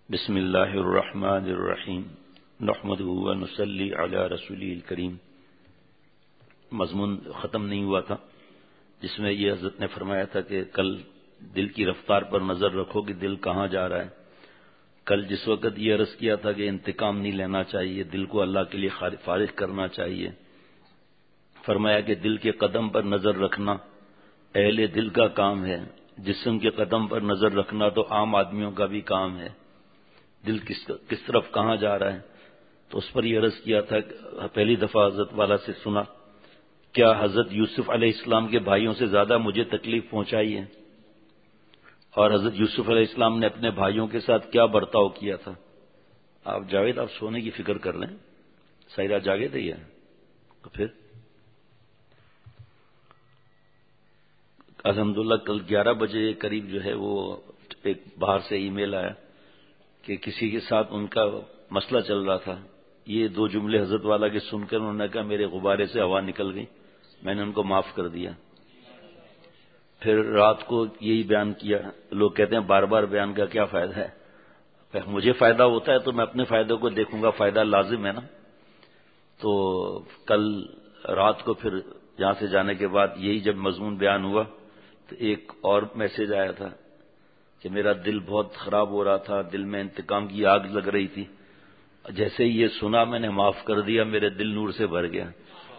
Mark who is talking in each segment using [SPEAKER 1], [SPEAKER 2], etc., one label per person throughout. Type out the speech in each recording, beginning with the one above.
[SPEAKER 1] بسم اللہ الرحمن الرحیم نحمدہ ونصلی علی رسولہ الکریم۔ مضمون ختم نہیں ہوا تھا جس میں یہ حضرت نے فرمایا تھا کہ کل دل کی رفتار پر نظر رکھو کہ دل کہاں جا رہا ہے۔ کل جس وقت یہ عرض کیا تھا کہ انتقام نہیں لینا چاہیے، دل کو اللہ کے لیے فارغ کرنا چاہیے، فرمایا کہ دل کے قدم پر نظر رکھنا اہل دل کا کام ہے، جسم کے قدم پر نظر رکھنا تو عام آدمیوں کا بھی کام ہے۔ دل کس طرف کہاں جا رہا ہے تو اس پر یہ عرض کیا تھا، پہلی دفعہ حضرت والا سے سنا، کیا حضرت یوسف علیہ السلام کے بھائیوں سے زیادہ مجھے تکلیف پہنچائی ہے؟ اور حضرت یوسف علیہ السلام نے اپنے بھائیوں کے ساتھ کیا برتاؤ کیا تھا؟ آپ جاوید، آپ سونے کی فکر کر لیں، سائرہ جاگے تھے یہ تو پھر الحمدللہ کل 11 بجے قریب جو ہے وہ ایک باہر سے ای میل آیا کہ کسی کے ساتھ ان کا مسئلہ چل رہا تھا۔ یہ دو جملے حضرت والا کے سن کر انہوں نے کہا میرے غبارے سے ہوا نکل گئی، میں نے ان کو معاف کر دیا۔ پھر رات کو یہی بیان کیا۔ لوگ کہتے ہیں بار بار بیان کا کیا فائدہ ہے؟ مجھے فائدہ ہوتا ہے تو میں اپنے فائدے کو دیکھوں گا، فائدہ لازم ہے نا۔ تو کل رات کو پھر یہاں سے جانے کے بعد یہی جب مضمون بیان ہوا تو ایک اور میسج آیا تھا کہ میرا دل بہت خراب ہو رہا تھا، دل میں انتقام کی آگ لگ رہی تھی، جیسے ہی یہ سنا میں نے معاف کر دیا، میرے دل نور سے بھر گیا۔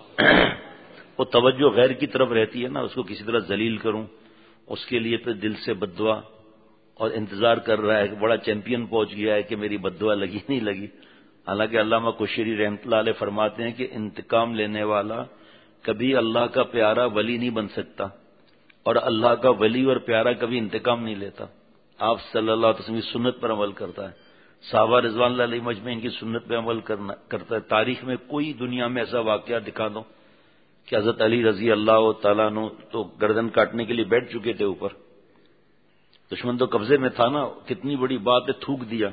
[SPEAKER 1] وہ توجہ غیر کی طرف رہتی ہے نا، اس کو کسی طرح ذلیل کروں، اس کے لیے پھر دل سے بد دعا اور انتظار کر رہا ہے کہ بڑا چیمپئن پہنچ گیا ہے کہ میری بد دعا لگی نہیں لگی۔ حالانکہ علامہ کوشیری رحمۃ اللہ علیہ فرماتے ہیں کہ انتقام لینے والا کبھی اللہ کا پیارا ولی نہیں بن سکتا، اور اللہ کا ولی اور پیارا کبھی انتقام نہیں لیتا۔ آپ صلی اللہ علیہ وسلم کی سنت پر عمل کرتا ہے، صحابہ رضوان اللہ علیہ مجمعین کی سنت پہ عمل کرتا ہے۔ تاریخ میں کوئی دنیا میں ایسا واقعہ دکھا دو کہ حضرت علی رضی اللہ تعالیٰ عنہ تو گردن کاٹنے کے لیے بیٹھ چکے تھے اوپر، دشمن تو قبضے میں تھا نا، کتنی بڑی بات ہے، تھوک دیا،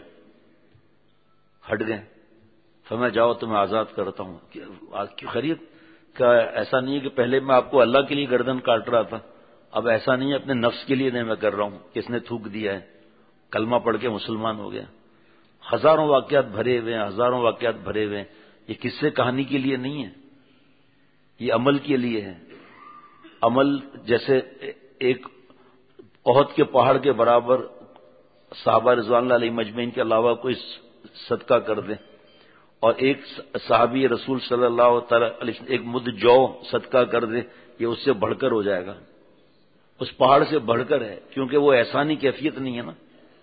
[SPEAKER 1] ہٹ گئے، فرمایا جاؤ تمہیں آزاد کرتا ہوں۔ خرید کا ایسا نہیں ہے کہ پہلے میں آپ کو اللہ کے لیے گردن کاٹ رہا تھا، اب ایسا نہیں ہے اپنے نفس کے لیے نہیں میں کر رہا ہوں، کس نے تھوک دیا ہے، کلمہ پڑھ کے مسلمان ہو گیا۔ ہزاروں واقعات بھرے ہوئے ہیں، ہزاروں واقعات بھرے ہوئے ہیں۔ یہ قصے کہانی کے لیے نہیں ہے، یہ عمل کے لیے ہے۔ عمل جیسے ایک احد کے پہاڑ کے برابر صحابہ رضوان اللہ علیہ مجمعین کے علاوہ کوئی صدقہ کر دے، اور ایک صحابی رسول صلی اللہ تعالی علیہ وسلم ایک مد جو صدقہ کر دے، یہ اس سے بڑھ کر ہو جائے گا، اس پہاڑ سے بڑھ کر ہے، کیونکہ وہ احسانی کیفیت نہیں ہے نا،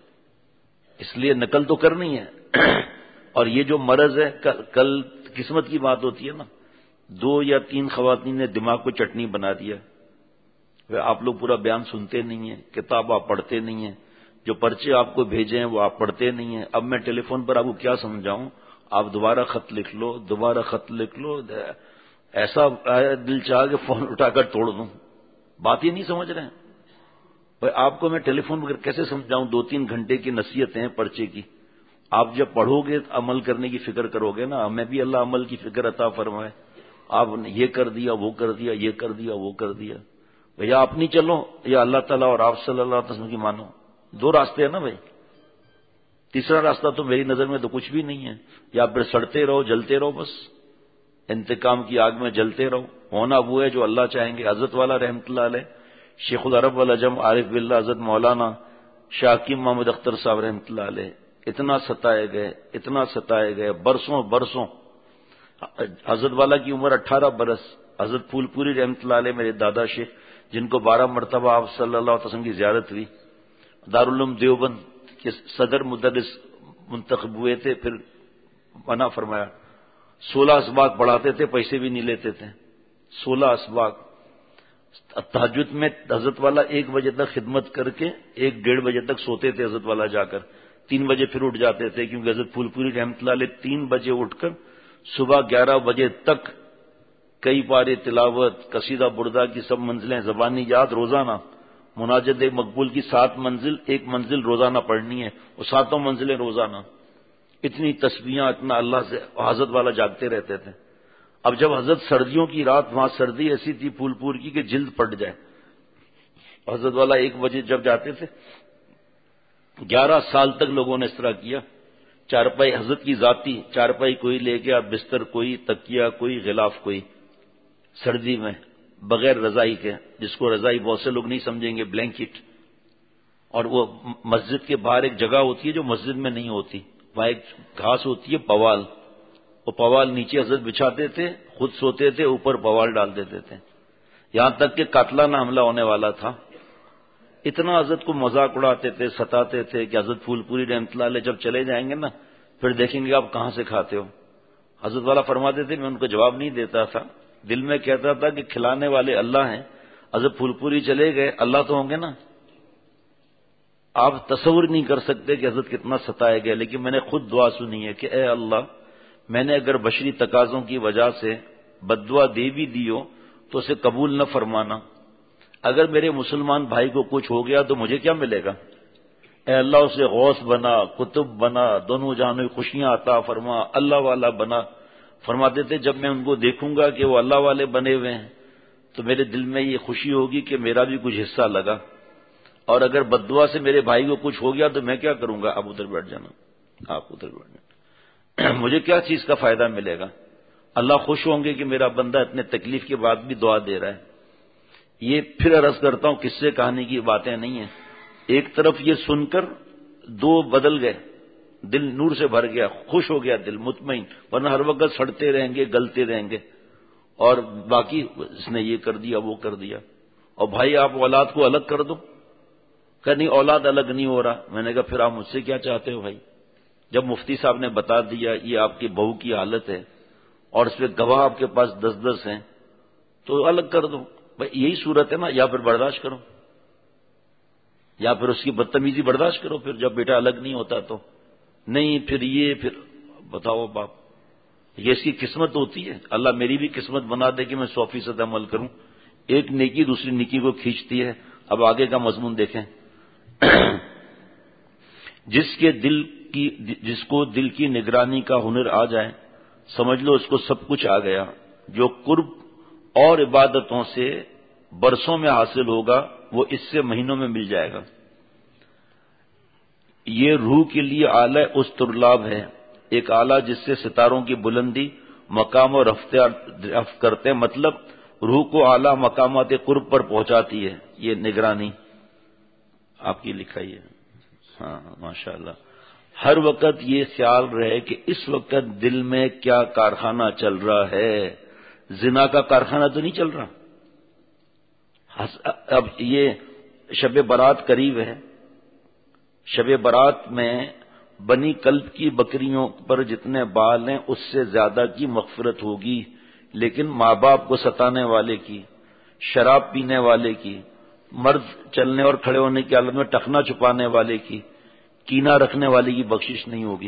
[SPEAKER 1] اس لیے نقل تو کرنی ہے۔ اور یہ جو مرض ہے، کل قسمت کی بات ہوتی ہے نا، 2 یا 3 خواتین نے دماغ کو چٹنی بنا دیا۔ آپ لوگ پورا بیان سنتے نہیں ہیں، کتاب آپ پڑھتے نہیں ہیں، جو پرچے آپ کو بھیجے ہیں وہ آپ پڑھتے نہیں ہیں۔ اب میں ٹیلی فون پر آپ کو کیا سمجھاؤں، آپ دوبارہ خط لکھ لو، دوبارہ خط لکھ لو، ایسا دل چاہ کہ فون اٹھا کر توڑ دوں، بات ہی نہیں سمجھ رہے ہیں۔ بھائی آپ کو میں ٹیلی فون پر کیسے سمجھاؤں، 2-3 گھنٹے کی نصیحتیں ہیں پرچے کی، آپ جب پڑھو گے عمل کرنے کی فکر کرو گے نا، ہمیں بھی اللہ عمل کی فکر عطا فرمائے۔ آپ نے یہ کر دیا، وہ کر دیا، یہ کر دیا، وہ کر دیا، یا اپنی چلو یا اللہ تعالیٰ اور آپ صلی اللہ علیہ وسلم کی مانو، 2 راستے ہیں نا بھائی، تیسرا راستہ تو میری نظر میں تو کچھ بھی نہیں ہے۔ یا پھر سڑتے رہو، جلتے رہو، بس انتقام کی آگ میں جلتے رہو، ہونا وہ ہے جو اللہ چاہیں گے۔ حضرت والا رحمۃ اللہ علیہ، شیخ العرب والعجم عارف باللہ حضرت مولانا شاہ حکیم محمد اختر صاحب رحمۃ اللہ علیہ اتنا ستائے گئے، اتنا ستائے گئے، برسوں برسوں۔ حضرت والا کی عمر 18 برس۔ حضرت پھول پوری رحمۃ اللہ علیہ میرے دادا شیخ، جن کو 12 مرتبہ آپ صلی اللہ علیہ وسلم کی زیارت ہوئی، دارالعلوم دیوبند کے صدر مدرس منتخب ہوئے تھے، پھر منع فرمایا۔ 16 اسباق پڑھاتے تھے، پیسے بھی نہیں لیتے تھے، 16 اسباق۔ تہجد میں حضرت والا 1 بجے تک خدمت کر کے 1-1:30 بجے تک سوتے تھے حضرت والا جا کر، 3 بجے پھر اٹھ جاتے تھے، کیونکہ حضرت پھول پوری رحمۃ اللہ علیہ 3 بجے اٹھ کر صبح 11 بجے تک کئی پارے تلاوت، قصیدہ بردہ کی سب منزلیں زبانی یاد روزانہ، مناجات مقبول کی 7 منزل، 1 منزل روزانہ پڑھنی ہے، وہ 7 منزلیں روزانہ، اتنی تسبیحاں، اتنا اللہ سے حضرت والا جاگتے رہتے تھے۔ اب جب حضرت سردیوں کی رات، وہاں سردی ایسی تھی پھول پور کی کہ جلد پھٹ جائے، حضرت والا 1 بجے جب جاتے تھے 11 سال تک لوگوں نے اس طرح کیا. چارپائی حضرت کی ذاتی چارپائی کوئی لے گیا، بستر کوئی، تکیہ کوئی، غلاف کوئی، سردی میں بغیر رضائی کے، جس کو رضائی بہت سے لوگ نہیں سمجھیں گے، بلینکٹ. اور وہ مسجد کے باہر ایک جگہ ہوتی ہے جو مسجد میں نہیں ہوتی، وہاں ایک گھاس ہوتی ہے پوال، وہ پوال نیچے حضرت بچھاتے تھے، خود سوتے تھے، اوپر پوال ڈال دیتے تھے. یہاں تک کہ قاتلانہ حملہ ہونے والا تھا، اتنا حضرت کو مذاق اڑاتے تھے، ستاتے تھے کہ حضرت پھول پوری رحمۃ اللہ علیہ جب چلے جائیں گے نا پھر دیکھیں گے آپ کہاں سے کھاتے ہو. حضرت والا فرماتے تھے میں ان کو جواب نہیں دیتا تھا، دل میں کہتا تھا کہ کھلانے والے اللہ ہیں، حضرت پھول پوری چلے گئے، اللہ تو ہوں گے نا. آپ تصور نہیں کر سکتے کہ حضرت کتنا ستائے گئے، لیکن میں نے خود دعا سنی ہے کہ اے اللہ، میں نے اگر بشری تقاضوں کی وجہ سے بددعا دے بھی دی ہو تو اسے قبول نہ فرمانا. اگر میرے مسلمان بھائی کو کچھ ہو گیا تو مجھے کیا ملے گا؟ اے اللہ اسے غوث بنا، قطب بنا، دونوں جہانوں کی خوشیاں عطا فرما، اللہ والا بنا. فرماتے تھے جب میں ان کو دیکھوں گا کہ وہ اللہ والے بنے ہوئے ہیں تو میرے دل میں یہ خوشی ہوگی کہ میرا بھی کچھ حصہ لگا، اور اگر بددعا سے میرے بھائی کو کچھ ہو گیا تو میں کیا کروں گا؟ آپ ادھر بیٹھ جانا، آپ ادھر بیٹھ جانا، مجھے کیا چیز کا فائدہ ملے گا؟ اللہ خوش ہوں گے کہ میرا بندہ اتنے تکلیف کے بعد بھی دعا دے رہا ہے. یہ پھر عرض کرتا ہوں قصے کہانی کی باتیں نہیں ہیں. ایک طرف یہ سن کر دو بدل گئے، دل نور سے بھر گیا، خوش ہو گیا دل، مطمئن، ورنہ ہر وقت سڑتے رہیں گے، گلتے رہیں گے، اور باقی اس نے یہ کر دیا وہ کر دیا. اور بھائی آپ اولاد کو الگ کر دو، کہ نہیں اولاد الگ نہیں ہو رہا. میں نے کہا پھر آپ مجھ سے کیا چاہتے ہو بھائی؟ جب مفتی صاحب نے بتا دیا یہ آپ کی بہو کی حالت ہے اور اس پہ گواہ آپ کے پاس 10 ہیں تو الگ کر دو. بھائی یہی صورت ہے نا، یا پھر برداشت کرو، یا پھر اس کی بدتمیزی برداشت کرو. پھر جب بیٹا الگ نہیں ہوتا تو نہیں، پھر یہ پھر بتاؤ باپ، یہ اس کی قسمت ہوتی ہے. اللہ میری بھی قسمت بنا دے کہ میں 100% عمل کروں. ایک نیکی دوسری نیکی کو کھینچتی ہے. اب آگے کا مضمون دیکھیں. جس کو دل کی نگرانی کا ہنر آ جائے، سمجھ لو اس کو سب کچھ آ گیا. جو قرب اور عبادتوں سے برسوں میں حاصل ہوگا وہ اس سے مہینوں میں مل جائے گا. یہ روح کے لیے اعلی استرلاب ہے، ایک اعلیٰ جس سے ستاروں کی بلندی مقام اور رفت کرتے ہیں، مطلب روح کو اعلیٰ مقامات قرب پر پہنچاتی ہے. یہ نگرانی آپ کی لکھائی ہے. ہاں ماشاءاللہ. ہر وقت یہ خیال رہے کہ اس وقت دل میں کیا کارخانہ چل رہا ہے، زنا کا کارخانہ تو نہیں چل رہا. اب یہ شب برات قریب ہے. شب برات میں بنی کلب کی بکریوں پر جتنے بال ہیں اس سے زیادہ کی مغفرت ہوگی، لیکن ماں باپ کو ستانے والے کی، شراب پینے والے کی، مرد چلنے اور کھڑے ہونے کی حالت میں ٹخنا چھپانے والے کی، کینہ رکھنے والے کی بخشش نہیں ہوگی.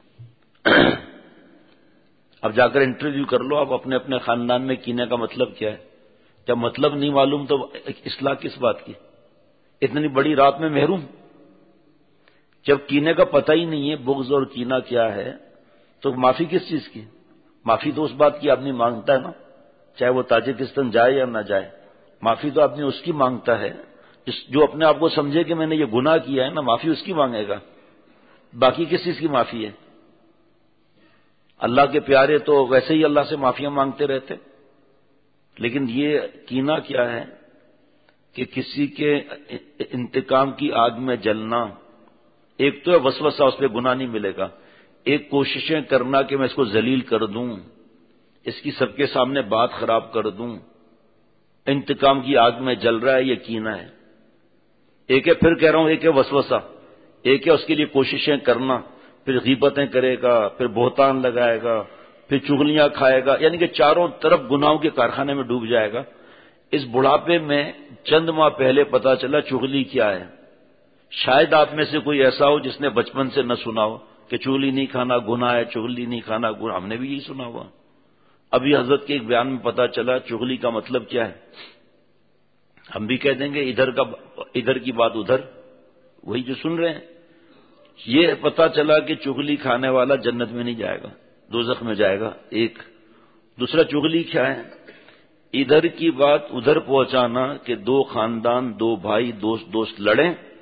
[SPEAKER 1] اب جا کر انٹرویو کر لو آپ اپنے اپنے خاندان میں کینے کا مطلب کیا ہے. جب مطلب نہیں معلوم تو اصلاح کس بات کی؟ اتنی بڑی رات میں محروم. جب کینے کا پتہ ہی نہیں ہے بغض اور کینہ کیا ہے تو معافی کس چیز کی؟ معافی تو اس بات کی آدمی مانگتا ہے نا، چاہے وہ تاجکستان جائے یا نہ جائے. معافی تو آدمی اس کی مانگتا ہے جو اپنے آپ کو سمجھے کہ میں نے یہ گناہ کیا ہے نا، معافی اس کی مانگے گا. باقی کس چیز کی معافی ہے؟ اللہ کے پیارے تو ویسے ہی اللہ سے معافیاں مانگتے رہتے. لیکن یہ کینہ کیا ہے کہ کسی کے انتقام کی آگ میں جلنا. ایک تو ہے وسوسہ، اس پہ گناہ نہیں ملے گا. ایک کوششیں کرنا کہ میں اس کو ذلیل کر دوں، اس کی سب کے سامنے بات خراب کر دوں، انتقام کی آگ میں جل رہا ہے، یہ کینہ ہے. ایک ہے، پھر کہہ رہا ہوں، ایک ہے وسوسہ، ایک ہے اس کے لیے کوششیں کرنا، پھر غیبتیں کرے گا، پھر بہتان لگائے گا، پھر چغلیاں کھائے گا، یعنی کہ چاروں طرف گناہوں کے کارخانے میں ڈوب جائے گا. اس بڑھاپے میں چند ماہ پہلے پتا چلا چغلی کیا ہے. شاید آپ میں سے کوئی ایسا ہو جس نے بچپن سے نہ سنا ہو کہ چغلی نہیں کھانا گناہ ہے، چغلی نہیں کھانا گناہ. ہم نے بھی یہی سنا ہوا. ابھی حضرت کے ایک بیان میں پتا چلا چغلی کا مطلب کیا ہے. ہم بھی کہہ دیں گے ادھر کی بات ادھر، وہی جو سن رہے ہیں. یہ پتا چلا کہ چغلی کھانے والا جنت میں نہیں جائے گا، دوزخ میں جائے گا. ایک دوسرا چغلی کیا ہے؟ ادھر کی بات ادھر پہنچانا کہ دو خاندان، دو بھائی، دوست لڑیں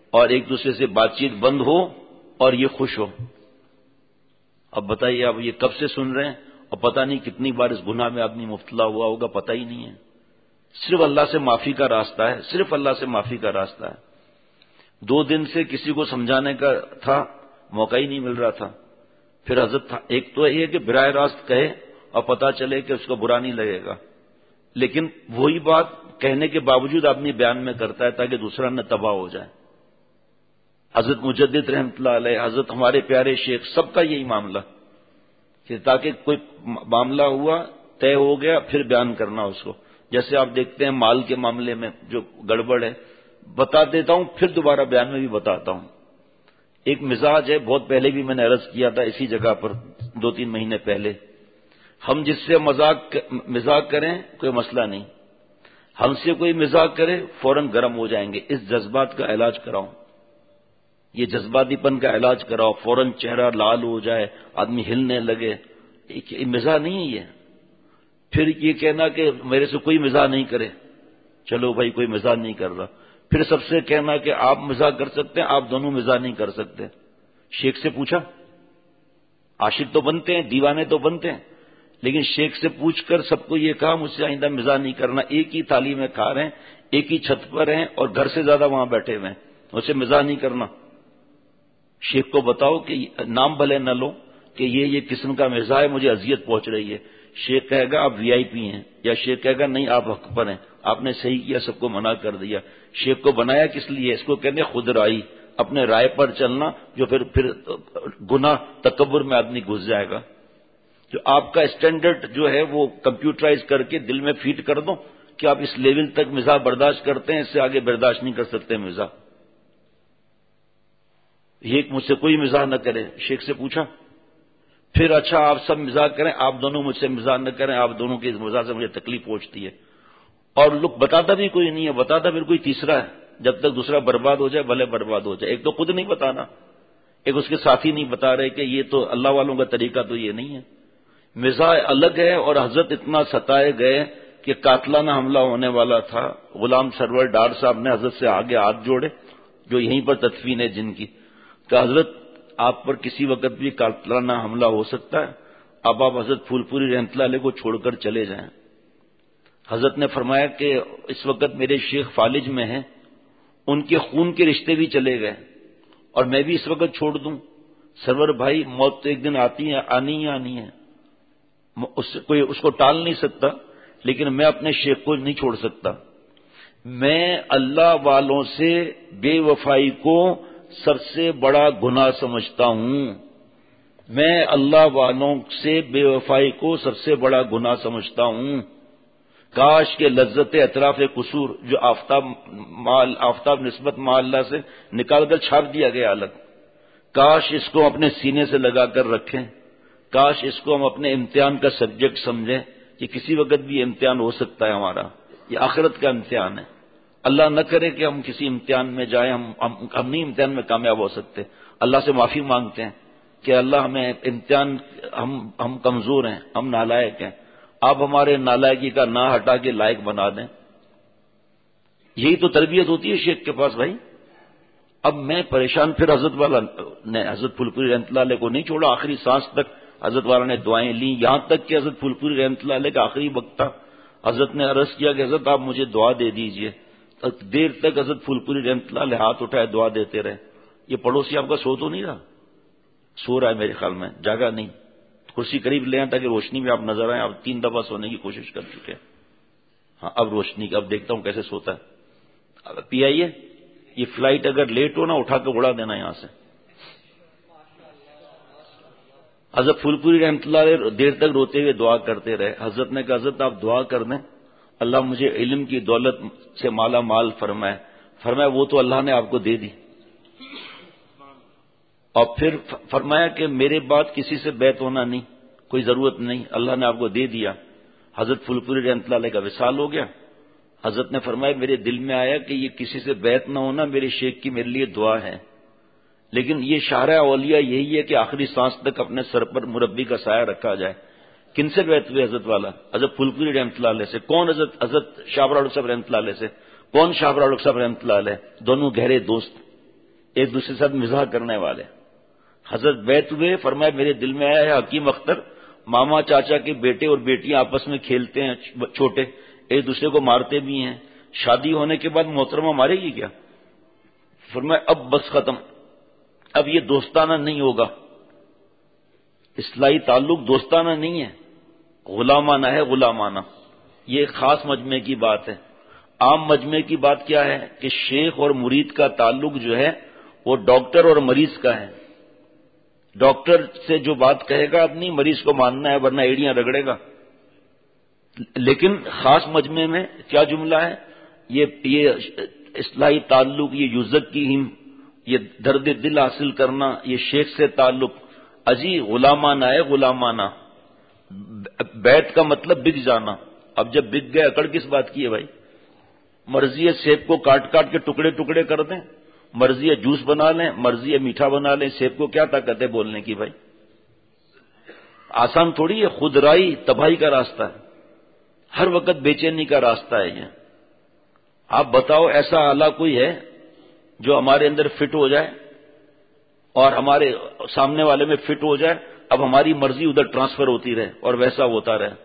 [SPEAKER 1] اور ایک دوسرے سے بات چیت بند ہو اور یہ خوش ہو. اب بتائیے آپ یہ کب سے سن رہے ہیں اور پتہ نہیں کتنی بار اس گناہ میں آدمی مبتلا ہوا ہوگا، پتہ ہی نہیں ہے. صرف اللہ سے معافی کا راستہ ہے، صرف اللہ سے معافی کا راستہ ہے. 2 دن سے کسی کو سمجھانے کا تھا، موقع ہی نہیں مل رہا تھا. پھر حضرت ایک تو یہ کہ براہ راست کہے اور پتہ چلے کہ اس کو برا نہیں لگے گا، لیکن وہی بات کہنے کے باوجود آدمی بیان میں کرتا ہے تاکہ دوسرا نہ تباہ ہو جائے. حضرت مجدد رحمۃ اللہ علیہ، حضرت ہمارے پیارے شیخ، سب کا یہی معاملہ کہ تاکہ کوئی معاملہ ہوا طے ہو گیا پھر بیان کرنا اس کو. جیسے آپ دیکھتے ہیں مال کے معاملے میں جو گڑبڑ ہے بتا دیتا ہوں پھر دوبارہ بیان میں بھی بتاتا ہوں. ایک مزاج ہے، بہت پہلے بھی میں نے عرض کیا تھا اسی جگہ پر 2-3 مہینے پہلے. ہم جس سے مذاق کریں کوئی مسئلہ نہیں، ہم سے کوئی مذاق کرے فوراً گرم ہو جائیں گے. اس جذبات کا علاج کراؤ، یہ جذباتی پن کا علاج کراؤ. فوراً چہرہ لال ہو جائے، آدمی ہلنے لگے، یہ مزاح نہیں ہے. یہ پھر یہ کہنا کہ میرے سے کوئی مزاح نہیں کرے، چلو بھائی کوئی مزاح نہیں کر رہا. پھر سب سے کہنا کہ آپ مزاح کر سکتے ہیں، آپ دونوں مزاح نہیں کر سکتے. شیخ سے پوچھا، عاشق تو بنتے ہیں، دیوانے تو بنتے ہیں، لیکن شیخ سے پوچھ کر سب کو یہ کہا مجھ سے آئندہ مزاح نہیں کرنا. ایک ہی تھالی میں کھا رہے ہیں، ایک ہی چھت پر ہیں اور گھر سے زیادہ وہاں بیٹھے ہوئے ہیں، اسے مزاح نہیں کرنا. شیخ کو بتاؤ کہ نام بھلے نہ لو کہ یہ قسم کا مزاح ہے، مجھے اذیت پہنچ رہی ہے. شیخ کہے گا آپ VIP ہیں، یا شیخ کہے گا نہیں آپ حق پر ہیں، آپ نے صحیح کیا، سب کو منع کر دیا. شیخ کو بنایا کس لیے؟ اس کو کہنے خود رائی، اپنے رائے پر چلنا، جو پھر گناہ تکبر میں آدمی گھس جائے گا. جو آپ کا اسٹینڈرڈ جو ہے وہ کمپیوٹرائز کر کے دل میں فیڈ کر دو کہ آپ اس لیول تک مزاح برداشت کرتے ہیں، اس سے آگے برداشت نہیں کر سکتے مزاح. یہ مجھ سے کوئی مزاح نہ کرے. شیخ سے پوچھا، پھر اچھا آپ سب مزاح کریں، آپ دونوں مجھ سے مزاح نہ کریں، آپ دونوں کی اس مزاح سے مجھے تکلیف پہنچتی ہے. اور لوگ بتاتا بھی کوئی نہیں ہے، بتاتا پھر کوئی تیسرا ہے. جب تک دوسرا برباد ہو جائے بھلے برباد ہو جائے. ایک تو خود نہیں بتانا، ایک اس کے ساتھی نہیں بتا رہے کہ یہ تو اللہ والوں کا طریقہ تو یہ نہیں ہے. مزاح الگ ہے. اور حضرت اتنا ستائے گئے کہ قاتلانہ حملہ ہونے والا تھا. غلام سرور ڈار صاحب نے حضرت سے آگے ہاتھ جوڑے، جو یہیں پر تدفین ہے جن کی، کہ حضرت آپ پر کسی وقت بھی قاتلانہ حملہ ہو سکتا ہے، اب آپ حضرت پھول پوری رحمۃ اللہ علیہ کو چھوڑ کر چلے جائیں. حضرت نے فرمایا کہ اس وقت میرے شیخ فالج میں ہیں، ان کے خون کے رشتے بھی چلے گئے اور میں بھی اس وقت چھوڑ دوں؟ سرور بھائی موت تو ایک دن آتی ہے، آنی ہی آنی ہے، کوئی اس کو ٹال نہیں سکتا، لیکن میں اپنے شیخ کو نہیں چھوڑ سکتا. میں اللہ والوں سے بے وفائی کو سب سے بڑا گناہ سمجھتا ہوں. میں اللہ والوں سے بے وفائی کو سب سے بڑا گناہ سمجھتا ہوں. کاش کے لذت اطراف قصور جو آفتاب نسبت مع اللہ سے نکال کر چھاپ دیا گیا الگ، کاش اس کو اپنے سینے سے لگا کر رکھیں. کاش اس کو ہم اپنے امتحان کا سبجیکٹ سمجھیں کہ کسی وقت بھی امتحان ہو سکتا ہے ہمارا. یہ آخرت کا امتحان ہے. اللہ نہ کرے کہ ہم کسی امتحان میں جائیں، ہم نہیں امتحان میں کامیاب ہو سکتے. اللہ سے معافی مانگتے ہیں کہ اللہ ہمیں امتحان، ہم کمزور ہیں، ہم نالائق ہیں، آپ ہمارے نالائقی کا نہ ہٹا کے لائق بنا دیں. یہی تو تربیت ہوتی ہے شیخ کے پاس بھائی. اب میں پریشان، پھر حضرت والا نے حضرت پھول پوری رحمۃ اللہ علیہ کو نہیں چھوڑا. آخری سانس تک حضرت والا نے دعائیں لیں، یہاں تک کہ حضرت پھول پوری رحمۃ اللہ علیہ کا آخری وقت تھا. حضرت نے عرض کیا کہ حضرت آپ مجھے دعا دے دیجئے. دیر تک حضرت پھول پوری رحمۃ اللہ علیہ ہاتھ اٹھائے دعا دیتے رہے. یہ پڑوسی آپ کا سو تو نہیں رہا؟ سو رہا ہے میرے خیال میں، جاگا نہیں. کرسی قریب لے آئیں تاکہ روشنی میں آپ نظر آئیں. آپ 3 دفعہ سونے کی کوشش کر چکے ہیں. ہاں اب روشنی، اب دیکھتا ہوں کیسے سوتا ہے. پی آئیے، یہ فلائٹ اگر لیٹ ہو نا اٹھا کے اڑا دینا یہاں سے. حضرت پھول پوری رحمۃ اللہ علیہ دیر تک روتے ہوئے دعا کرتے رہے. حضرت نے کہا حضرت آپ دعا کر دیں اللہ مجھے علم کی دولت سے مالا مال فرمائے. فرمایا وہ تو اللہ نے آپ کو دے دی. اور پھر فرمایا کہ میرے بعد کسی سے بیعت ہونا نہیں، کوئی ضرورت نہیں، اللہ نے آپ کو دے دیا. حضرت پھول پوری رحمۃ اللہ علیہ کا وصال ہو گیا. حضرت نے فرمایا میرے دل میں آیا کہ یہ کسی سے بیعت نہ ہونا میرے شیخ کی میرے لیے دعا ہے، لیکن یہ شاہراہ اولیاء یہی ہے کہ آخری سانس تک اپنے سر پر مربی کا سایہ رکھا جائے. کن سے بیعت ہوئے حضرت والا؟ حضرت پھول پوری رحمۃ اللہ علیہ سے. کون؟ حضرت شاہ فراڈ صاحب رحمۃ اللہ علیہ سے. کون شاہ فراڈ صاحب رحمۃ اللہ علیہ؟ دونوں گہرے دوست. ایک دوسرے کے ساتھ مزاح کرنے والے. حضرت بیت ہوئے, فرمایا میرے دل میں آیا ہے حکیم اختر ماما چاچا کے بیٹے اور بیٹیاں آپس میں کھیلتے ہیں چھوٹے, ایک دوسرے کو مارتے بھی ہیں, شادی ہونے کے بعد محترمہ مارے گی کیا؟ فرمایا اب بس ختم, اب یہ دوستانہ نہیں ہوگا, اصلاحی تعلق دوستانہ نہیں ہے, غلامانہ ہے, غلامانہ. یہ ایک خاص مجمع کی بات ہے. عام مجمع کی بات کیا ہے کہ شیخ اور مرید کا تعلق جو ہے وہ ڈاکٹر اور مریض کا ہے. ڈاکٹر سے جو بات کہے گا اپنی, مریض کو ماننا ہے ورنہ ایڑیاں رگڑے گا. لیکن خاص مجمع میں کیا جملہ ہے, یہ اصلاحی تعلق, یہ یوزک کی ہم, یہ درد دل حاصل کرنا, یہ شیخ سے تعلق اجی غلامانہ ہے, غلامانہ. بیت کا مطلب بک جانا. اب جب بک گئے اکڑ کس بات کی ہے بھائی؟ مرضی ہے سیب کو کاٹ کاٹ کے ٹکڑے ٹکڑے کر دیں, مرضی ہے جوس بنا لیں, مرضی ہے میٹھا بنا لیں, سیب کو کیا طاقت ہے بولنے کی بھائی؟ آسان تھوڑی ہے, خود رائی تباہی کا راستہ ہے, ہر وقت بے چینی کا راستہ ہے یہ. آپ بتاؤ ایسا آلہ کوئی ہے جو ہمارے اندر فٹ ہو جائے اور ہمارے سامنے والے میں فٹ ہو جائے, اب ہماری مرضی ادھر ٹرانسفر ہوتی رہے اور ویسا ہوتا رہے؟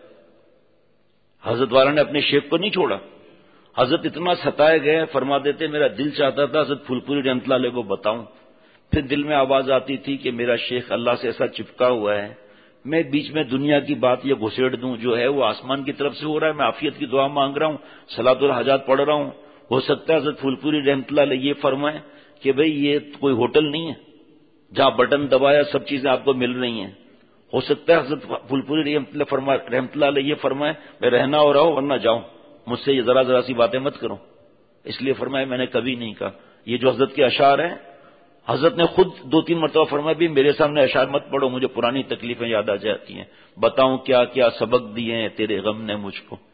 [SPEAKER 1] حضرت والا نے اپنے شیخ کو نہیں چھوڑا. حضرت اتنا ستائے گئے, فرما دیتے میرا دل چاہتا تھا حضرت پھول پوری رحمۃ اللہ علیہ کو بتاؤں, پھر دل میں آواز آتی تھی کہ میرا شیخ اللہ سے ایسا چپکا ہوا ہے, میں بیچ میں دنیا کی بات یہ گھسیڑ دوں, جو ہے وہ آسمان کی طرف سے ہو رہا ہے, میں عافیت کی دعا مانگ رہا ہوں, صلاۃ الحاجات پڑھ رہا ہوں. ہو سکتا ہے حضرت پھول پوری رحمۃ اللہ علیہ یہ فرمائے کہ بھئی یہ کوئی ہوٹل نہیں ہے جہاں بٹن دبایا سب چیزیں آپ کو مل رہی ہیں. ہو سکتا ہے حضرت پھول پوری رحمۃ اللہ علیہ یہ فرمائے میں رہنا ہو رہا ہوں ورنہ جاؤں, مجھ سے یہ ذرا سی باتیں مت کرو. اس لیے فرمایا میں نے کبھی نہیں کہا. یہ جو حضرت کے اشعار ہیں, حضرت نے خود 2-3 مرتبہ فرمایا بھی میرے سامنے اشعار مت پڑھو, مجھے پرانی تکلیفیں یاد آ جاتی ہیں, بتاؤں کیا کیا سبق دیے ہیں تیرے غم نے مجھ کو.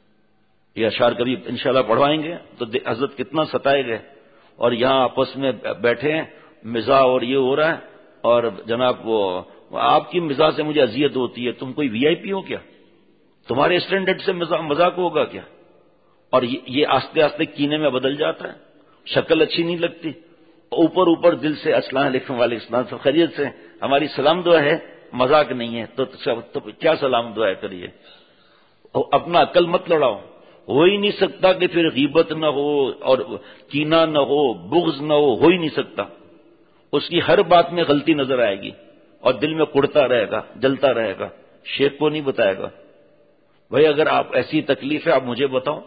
[SPEAKER 1] یہ اشعار کبھی انشاءاللہ پڑھوائیں گے تو حضرت کتنا ستائے گئے, اور یہاں آپس میں بیٹھے ہیں مزاح اور یہ ہو رہا ہے, اور جناب وہ آپ کی مزاح سے مجھے اذیت ہوتی ہے. تم کوئی وی آئی پی ہو کیا؟ تمہارے اسٹینڈرڈ سے مذاق ہوگا کیا؟ اور یہ آستے آستے کینے میں بدل جاتا ہے, شکل اچھی نہیں لگتی, اوپر اوپر دل سے السلام علیکم وعلیکم السلام سب خیریت سے, ہماری سلام دعا ہے, مذاق نہیں ہے تو کیا سلام دعا کریے؟ اپنا عقل مت لڑاؤ. ہو ہی نہیں سکتا کہ پھر غیبت نہ ہو اور کینہ نہ ہو, بغض نہ ہو ہی نہیں سکتا. اس کی ہر بات میں غلطی نظر آئے گی اور دل میں کڑتا رہے گا, جلتا رہے گا. شیخ کو نہیں بتائے گا بھائی اگر آپ ایسی تکلیف ہے آپ مجھے بتاؤ.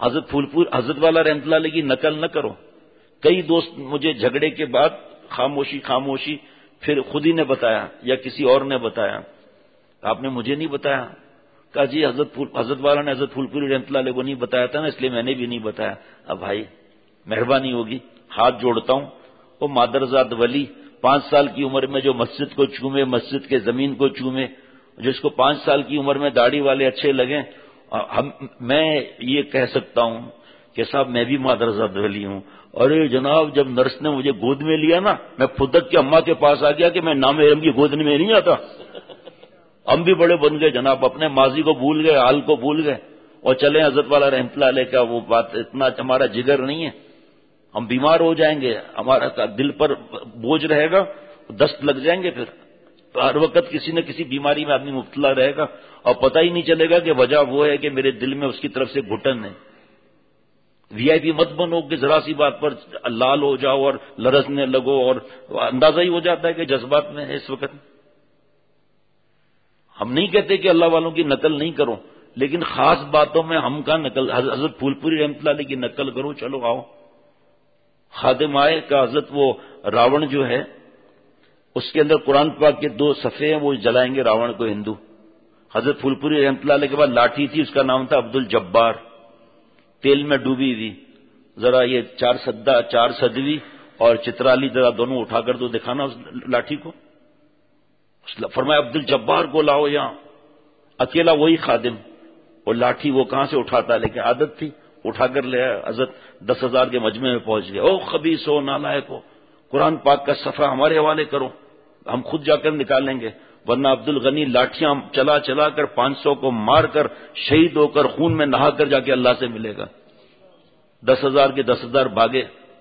[SPEAKER 1] حضرت والا رحمۃ اللہ علیہ کی نقل نہ کرو. کئی دوست مجھے جھگڑے کے بعد خاموشی پھر خود ہی نے بتایا یا کسی اور نے بتایا, آپ نے مجھے نہیں بتایا. کہا جی حضرت والا نے حضرت پھول پوری رحمۃ اللہ علیہ کو نہیں بتایا تھا نا, اس لیے میں نے بھی نہیں بتایا. اب بھائی مہربانی ہوگی, ہاتھ جوڑتا ہوں, وہ مادرزاد ولی 5 سال کی عمر میں جو مسجد کو چومے, مسجد کے زمین کو چومے, جس کو 5 سال کی عمر میں داڑھی والے اچھے لگیں, میں یہ کہہ سکتا ہوں کہ صاحب میں بھی مادرزاد ولی ہوں. ارے جناب جب نرس نے مجھے گود میں لیا نا, میں پھدک کے اماں کے پاس آ گیا کہ میں نام ارم کی گود میں نہیں آتا. ہم بھی بڑے بن گئے جناب, اپنے ماضی کو بھول گئے, حال کو بھول گئے, اور چلے حضرت والا رحمۃ اللہ علیہ کا وہ بات اتنا ہمارا جگر نہیں ہے. ہم بیمار ہو جائیں گے, ہمارا دل پر بوجھ رہے گا, دست لگ جائیں گے, پھر تو ہر وقت کسی نہ کسی بیماری میں آدمی مبتلا رہے گا اور پتہ ہی نہیں چلے گا کہ وجہ وہ ہے کہ میرے دل میں اس کی طرف سے گھٹن ہے. وی آئی پی مت بنو کہ ذرا سی بات پر لال ہو جاؤ اور لرزنے لگو, اور اندازہ ہی ہو جاتا ہے کہ جذبات میں ہے اس وقت. ہم نہیں کہتے کہ اللہ والوں کی نقل نہیں کرو, لیکن خاص باتوں میں ہم کا نقل, حضرت پھول پوری رحمۃ اللہ علیہ کی نقل کرو. چلو آؤ. خادم آئے کا حضرت وہ راون جو ہے اس کے اندر قرآن پاک کے 2 صفحے ہیں, وہ جلائیں گے راون کو ہندو. حضرت پھول پوری رحمۃ اللہ علیہ کے بعد لاٹھی تھی, اس کا نام تھا عبد الجبار, تیل میں ڈوبی ہوئی. ذرا یہ 4 صدوی اور چترالی ذرا دونوں اٹھا کر تو دکھانا اس لاٹھی کو. فرمایا عبد الجبار کو لاؤ یہاں. اکیلا وہی خادم, اور لاٹھی وہ کہاں سے اٹھاتا, لیکن عادت تھی اٹھا کر لے آیا. حضرت 10,000 کے مجمع میں پہنچ گئے. او خبیث ہو, نالائق ہو, قرآن پاک کا صفحہ ہمارے حوالے کرو, ہم خود جا کر نکالیں گے, ورنہ عبد الغنی لاٹھیاں چلا کر 500 کو مار کر شہید ہو کر خون میں نہا کر جا کے اللہ سے ملے گا. 10,000 کے 10,000 بھاگے,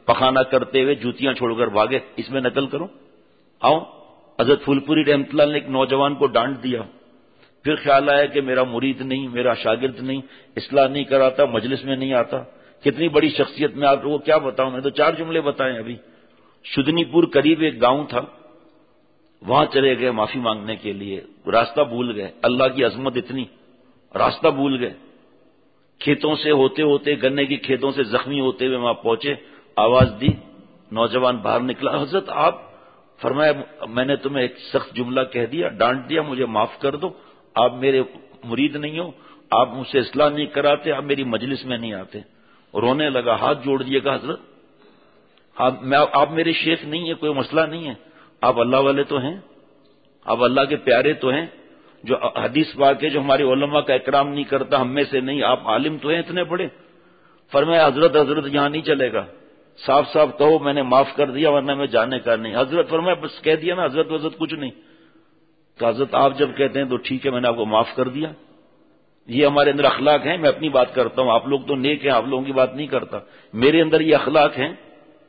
[SPEAKER 1] پخانہ کرتے ہوئے جوتیاں چھوڑ کر بھاگے، اس میں نقل کرو، آؤ۔ حضرت پھول پوری رحمۃ اللہ نے ایک نوجوان کو ڈانٹ دیا، پھر خیال آیا کہ میرا مرید نہیں، میرا شاگرد نہیں، اصلاح نہیں کراتا، مجلس میں نہیں آتا، کتنی بڑی شخصیت میں آپ لوگوں کو کیا بتاؤں، میں تو 4 جملے بتائے ابھی۔ شدنی پور قریب ایک گاؤں تھا، وہاں چلے گئے معافی مانگنے کے لیے، راستہ بھول گئے، اللہ کی عظمت اتنی، راستہ بھول گئے، کھیتوں سے ہوتے ہوتے، گنے کی کھیتوں سے زخمی ہوتے ہوئے وہاں پہنچے، آواز دی، نوجوان باہر نکلا، حضرت آپ، فرمایا میں نے تمہیں ایک سخت جملہ کہہ دیا، ڈانٹ دیا، مجھے معاف کر دو، آپ میرے مرید نہیں ہو، آپ مجھ سے اصلاح نہیں کراتے، آپ میری مجلس میں نہیں آتے۔ رونے لگا، ہاتھ جوڑ دیے گا، حضرت آپ میرے شیخ نہیں ہیں، کوئی مسئلہ نہیں ہے، آپ اللہ والے تو ہیں، آپ اللہ کے پیارے تو ہیں، جو حدیث پاک ہے جو ہمارے علماء کا اکرام نہیں کرتا، ہم میں سے نہیں، آپ عالم تو ہیں اتنے بڑے۔ فرمایا حضرت یہاں نہیں چلے گا، صاف صاف کہو میں نے معاف کر دیا ورنہ میں جانے کا نہیں۔ حضرت فرمایا بس کہہ دیا نا، حضرت کچھ نہیں۔ تو حضرت آپ جب کہتے ہیں تو ٹھیک ہے، میں نے آپ کو معاف کر دیا، یہ ہمارے اندر اخلاق ہیں، میں اپنی بات کرتا ہوں، آپ لوگ تو نیک ہیں، آپ لوگوں کی بات نہیں کرتا، میرے اندر یہ اخلاق ہیں،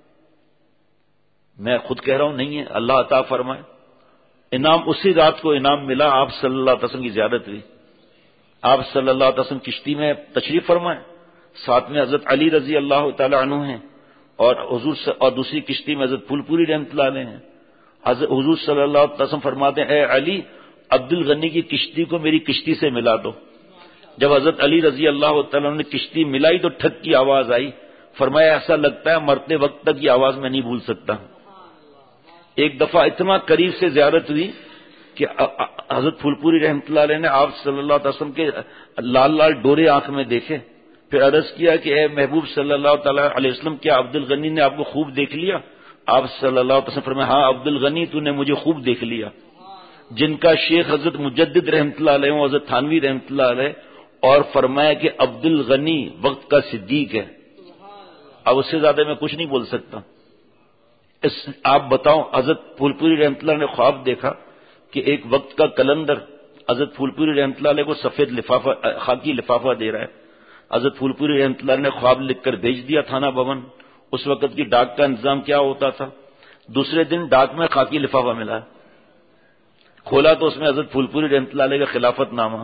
[SPEAKER 1] میں خود کہہ رہا ہوں نہیں ہے، اللہ عطا فرمائے۔ انعام اسی رات کو انعام ملا، آپ صلی اللہ علیہ وسلم کی زیارت ہوئی، آپ صلی اللہ علیہ وسلم کشتی میں تشریف فرمائے، ساتھ میں حضرت علی رضی اللہ تعالی عنہ ہیں، اور دوسری کشتی میں حضرت پھول پوری رحمۃ اللہ علیہ ہیں۔ حضور صلی اللہ علیہ وسلم فرماتے ہیں اے علی، عبد الغنی کی کشتی کو میری کشتی سے ملا دو۔ جب حضرت علی رضی اللہ تعالیٰ نے کشتی ملائی تو ٹھک کی آواز آئی، فرمایا ایسا لگتا ہے مرتے وقت تک یہ آواز میں نہیں بھول سکتا۔ ایک دفعہ اتنا قریب سے زیارت ہوئی کہ حضرت پھول پوری رحمۃ اللہ علیہ نے آپ صلی اللہ علیہ وسلم کے لال لال ڈورے آنکھ میں دیکھے، پھر عرض کیا کہ اے محبوب صلی اللہ تعالیٰ علیہ وسلم، کیا عبد الغنی نے آپ کو خوب دیکھ لیا؟ آپ صلی اللہ علیہ وسلم فرمایا ہاں عبد الغنی تو نے مجھے خوب دیکھ لیا۔ جن کا شیخ حضرت مجدد رحمۃ اللہ علیہ حضرت تھانوی رحمۃ اللہ علیہ، اور فرمایا کہ عبد الغنی وقت کا صدیق ہے، اب اس سے زیادہ میں کچھ نہیں بول سکتا۔ آپ بتاؤ، حضرت پھول پوری رحمۃ اللہ نے خواب دیکھا کہ ایک وقت کا کلندر حضرت پھول پوری رحمۃ اللہ علیہ کو سفید لفافہ، خاکی لفافہ دے رہا ہے۔ حضرت پھول پوری رحمۃ اللہ نے خواب لکھ کر بھیج دیا تھانہ بھون۔ اس وقت کی ڈاک کا انتظام کیا ہوتا تھا، دوسرے دن ڈاک میں خاکی لفافہ ملا، کھولا تو اس میں حضرت پھول پوری رحمۃ اللہ علیہ کا خلافت نامہ۔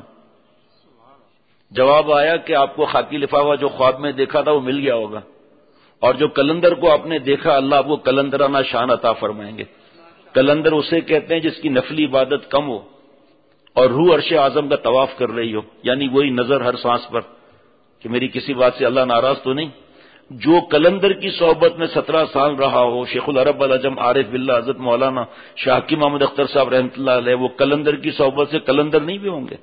[SPEAKER 1] جواب آیا کہ آپ کو خاکی لفافہ جو خواب میں دیکھا تھا وہ مل گیا ہوگا، اور جو کلندر کو آپ نے دیکھا اللہ آپ کو کلندرانہ شان عطا فرمائیں گے۔ کلندر اسے کہتے ہیں جس کی نفلی عبادت کم ہو اور روح عرش اعظم کا طواف کر رہی ہو، یعنی وہی نظر ہر سانس پر کہ میری کسی بات سے اللہ ناراض تو نہیں۔ جو کلندر کی صحبت میں 17 سال رہا ہو، شیخ العرب العجم عارف باللہ حضرت مولانا شاہ حکیم محمد اختر صاحب رحمۃ اللہ علیہ، وہ کلندر کی صحبت سے کلندر نہیں بھی ہوں گے۔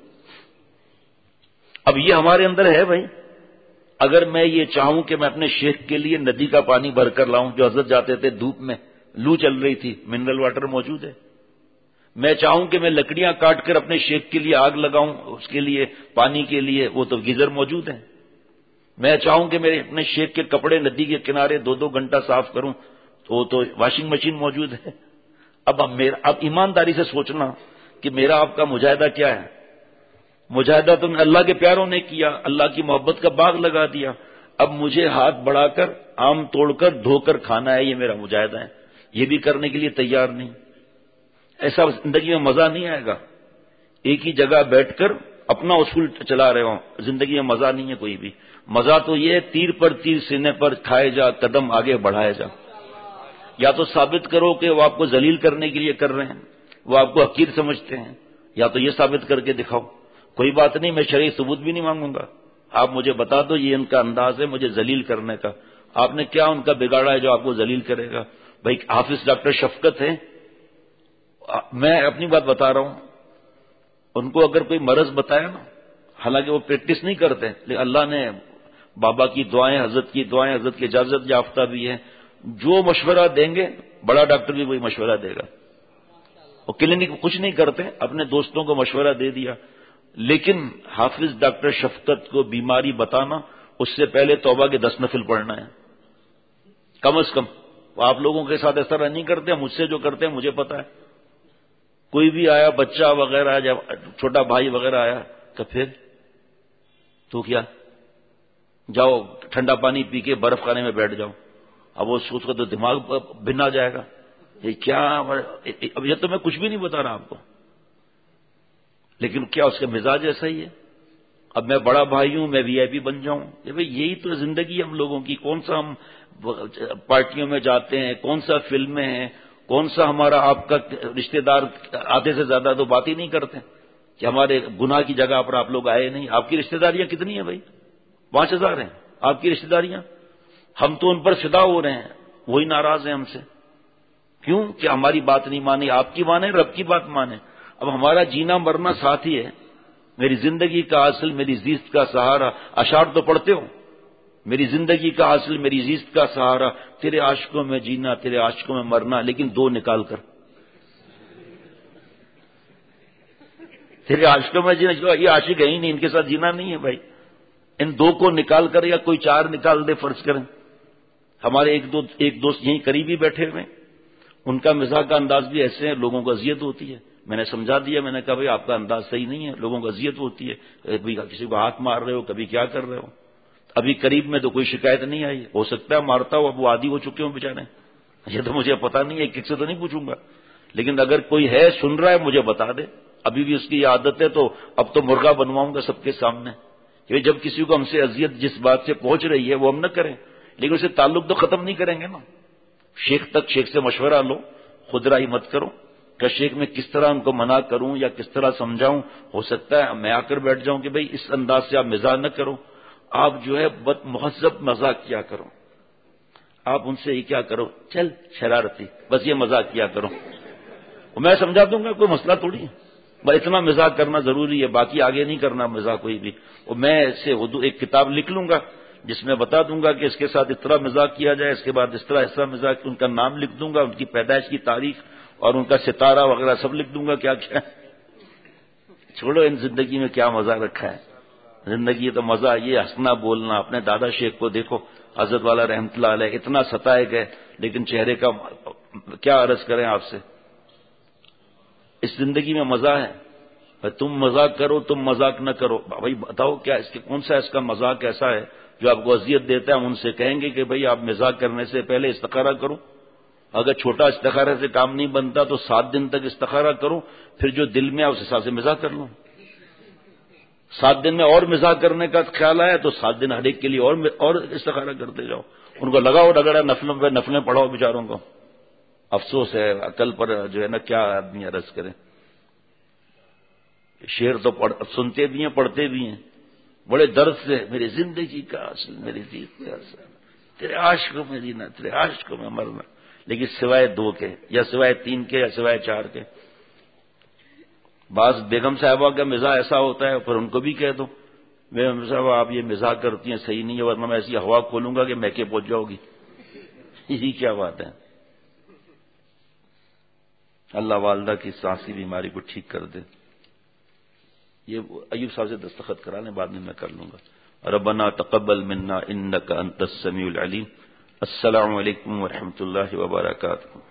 [SPEAKER 1] اب یہ ہمارے اندر ہے بھائی، اگر میں یہ چاہوں کہ میں اپنے شیخ کے لیے ندی کا پانی بھر کر لاؤں، جو حضرت جاتے تھے دھوپ میں، لو چل رہی تھی، منرل واٹر موجود ہے، میں چاہوں کہ میں لکڑیاں کاٹ کر اپنے شیخ کے لیے آگ لگاؤں، اس کے لیے پانی کے لیے وہ تو گیزر موجود ہے، میں چاہوں کہ میرے اپنے شیخ کے کپڑے ندی کے کنارے 2-2 گھنٹہ صاف کروں تو وہ تو واشنگ مشین موجود ہے۔ اب ایمانداری سے سوچنا کہ میرا آپ کا مجاہدہ کیا ہے۔ مجاہدہ تو اللہ کے پیاروں نے کیا، اللہ کی محبت کا باغ لگا دیا، اب مجھے ہاتھ بڑھا کر آم توڑ کر دھو کر کھانا ہے، یہ میرا مجاہدہ ہے، یہ بھی کرنے کے لیے تیار نہیں۔ ایسا زندگی میں مزہ نہیں آئے گا، ایک ہی جگہ بیٹھ کر اپنا اصول چلا رہے ہوں، زندگی میں مزہ نہیں ہے کوئی بھی۔ مزہ تو یہ ہے تیر پر تیر سینے پر کھائے جا، قدم آگے بڑھائے جا۔ یا تو ثابت کرو کہ وہ آپ کو ذلیل کرنے کے لیے کر رہے ہیں، وہ آپ کو حقیر سمجھتے ہیں، یا تو یہ ثابت کر کے دکھاؤ۔ کوئی بات نہیں، میں شرعی ثبوت بھی نہیں مانگوں گا، آپ مجھے بتا دو یہ ان کا انداز ہے مجھے ذلیل کرنے کا، آپ نے کیا ان کا بگاڑا ہے جو آپ کو ذلیل کرے گا؟ بھائی حافظ ڈاکٹر شفقت ہے، میں اپنی بات بتا رہا ہوں، ان کو اگر کوئی مرض بتایا نا، حالانکہ وہ پریکٹس نہیں کرتے، لیکن اللہ نے بابا کی دعائیں، حضرت کی دعائیں، حضرت کی اجازت یافتہ بھی ہیں، جو مشورہ دیں گے بڑا ڈاکٹر بھی وہی مشورہ دے گا۔ وہ کلینک کچھ نہیں کرتے، اپنے دوستوں کو مشورہ دے دیا، لیکن حافظ ڈاکٹر شفقت کو بیماری بتانا، اس سے پہلے توبہ کے 10 نفل پڑھنا ہے کم از کم۔ آپ لوگوں کے ساتھ ایسا نہیں کرتے، مجھ سے جو کرتے ہیں مجھے پتا ہے۔ کوئی بھی آیا بچہ وغیرہ، جب چھوٹا بھائی وغیرہ آیا تو پھر تو کیا، جاؤ ٹھنڈا پانی پی کے برف خانے میں بیٹھ جاؤ، اب وہ اس کا تو دماغ بنا جائے گا، یہ کیا، اب یہ تو میں کچھ بھی نہیں بتا رہا آپ کو، لیکن کیا اس کا مزاج ایسا ہی ہے؟ اب میں بڑا بھائی ہوں، میں وی آئی پی بن جاؤں، یہی تو زندگی ہے ہم لوگوں کی۔ کون سا ہم پارٹیوں میں جاتے ہیں، کون سا فلمیں ہیں، کون سا ہمارا آپ کا رشتہ دار آدھے سے زیادہ تو بات ہی نہیں کرتے کہ ہمارے گناہ کی جگہ پر آپ لوگ آئے نہیں۔ آپ کی رشتہ داریاں کتنی ہیں بھائی؟ 5000 ہیں آپ کی رشتہ داریاں، ہم تو ان پر فدا ہو رہے ہیں، وہی ناراض ہیں ہم سے، کیوں کہ ہماری بات نہیں مانی، آپ کی مانے، رب کی بات مانے۔ اب ہمارا جینا مرنا ساتھ ہی ہے، میری زندگی کا حاصل میری زیست کا سہارا، اشعار تو پڑھتے ہو، میری زندگی کا حاصل میری زیست کا سہارا، تیرے عاشقوں میں جینا تیرے عاشقوں میں مرنا، لیکن دو نکال کر، تیرے عاشقوں میں جینا، یہ عاشق ہے ہی نہیں، ان کے ساتھ جینا نہیں ہے بھائی، ان دو کو نکال کر یا کوئی 4 نکال دے فرض کریں۔ ہمارے ایک دوست یہیں قریبی بیٹھے ہوئے، ان کا مزاح کا انداز بھی ایسے ہیں، لوگوں کو اذیت ہوتی ہے۔ میں نے سمجھا دیا، میں نے کہا بھائی آپ کا انداز صحیح نہیں ہے، لوگوں کو اذیت ہوتی ہے، کبھی کسی کو ہاتھ مار رہے ہو، کبھی کیا کر رہے ہو۔ ابھی قریب میں تو کوئی شکایت نہیں آئی، ہو سکتا ہے مارتا ہو، اب وہ عادی ہو چکے ہوں بیچارے، یہ تو مجھے پتا نہیں ہے، کس سے تو نہیں پوچھوں گا، لیکن اگر کوئی ہے سن رہا ہے مجھے بتا دے، ابھی بھی اس کی یہ عادت ہے، تو اب تو مرغا بنواؤں گا سب کے سامنے کہ جب کسی کو ہم سے اذیت جس بات سے پہنچ رہی ہے وہ ہم نہ کریں، لیکن اسے تعلق تو ختم نہیں کریں گے نا۔ شیخ سے مشورہ لو، خود رائی مت کرو کہ شیخ میں کس طرح ان کو منع کروں یا کس طرح سمجھاؤں، ہو سکتا ہے میں آ کر بیٹھ جاؤں کہ بھئی اس انداز سے آپ مزاح نہ کرو، آپ جو ہے بد مہذب مذاق کیا کرو، آپ ان سے یہ کیا کرو، چل شرارتی، بس یہ مذاق کیا کرو، میں سمجھا دوں گا، کوئی مسئلہ تھوڑی ہے، بس اتنا مزاق کرنا ضروری ہے، باقی آگے نہیں کرنا مزاق کوئی بھی۔ اور میں اسے ایک کتاب لکھ لوں گا جس میں بتا دوں گا کہ اس کے ساتھ اس طرح مزاق کیا جائے، اس کے بعد اس طرح مزاق، ان کا نام لکھ دوں گا، ان کی پیدائش کی تاریخ اور ان کا ستارہ وغیرہ سب لکھ دوں گا، کیا کیا۔ چھوڑو ان زندگی میں کیا مزہ رکھا ہے، زندگی تو مزہ یہ ہنسنا بولنا۔ اپنے دادا شیخ کو دیکھو، حضرت والا رحمت اللہ علیہ، اتنا ستائے گئے لیکن چہرے کا کیا عرض کریں آپ سے۔ اس زندگی میں مزہ ہے، تم مذاق کرو تم مذاق نہ کرو، بھائی بتاؤ کیا اس کے کون سا اس کا مذاق ایسا ہے جو آپ کو اذیت دیتا ہے۔ ہم ان سے کہیں گے کہ بھائی آپ مذاق کرنے سے پہلے استخارہ کرو، اگر چھوٹا استخارہ سے کام نہیں بنتا تو 7 دن تک استخارہ کرو، پھر جو دل میں آئے اس حساب سے مذاق کر لو۔ 7 دن میں اور مذاق کرنے کا خیال آیا تو 7 دن ہر ایک کے لیے اور استخارہ کرتے جاؤ، ان کو لگاؤ رگڑا، نفلیں پڑھاؤ بیچاروں کو۔ افسوس ہے عقل پر جو ہے نا، کیا آدمی عرض کرے۔ شعر تو سنتے بھی ہیں پڑھتے بھی ہیں بڑے درد سے، میری زندگی کا اصل میری جیت کا اصل تیرے عاشق میں جینا تیرے عاشق میں مرنا، لیکن سوائے 2 کے یا سوائے 3 کے یا سوائے 4 کے۔ بعض بیگم صاحبہ کا مزاح ایسا ہوتا ہے، پھر ان کو بھی کہہ دو بیگم صاحبہ آپ یہ مزاح کرتی ہیں صحیح نہیں ہے، ورنہ میں ایسی ہوا کھولوں گا کہ میکے پہنچ جاؤ گی۔ یہ کیا بات ہے؟ اللہ والدہ کی سانسی بیماری کو ٹھیک کر دے۔ یہ ایوب صاحب سے دستخط کرا لیں، بعد میں کر لوں گا۔ ربنا تقبل منا انک انت السمیع العلیم۔ السلام علیکم ورحمۃ اللہ وبرکاتہ۔